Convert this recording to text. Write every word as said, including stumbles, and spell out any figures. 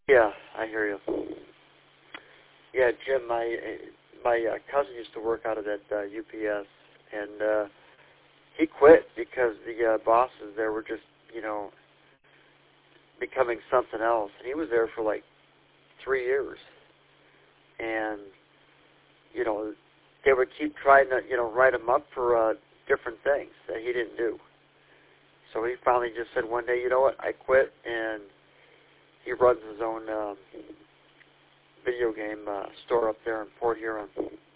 Yeah, I hear you. Yeah, Jim, my my uh, cousin used to work out of that uh, U P S, and uh, he quit because the uh, bosses there were just, you know, becoming something else. And he was there for like three years, and you know, they would keep trying to, you know, write him up for uh, different things that he didn't do. So he finally just said one day, you know what, I quit, and he runs his own um, video game uh, store up there in Port Huron.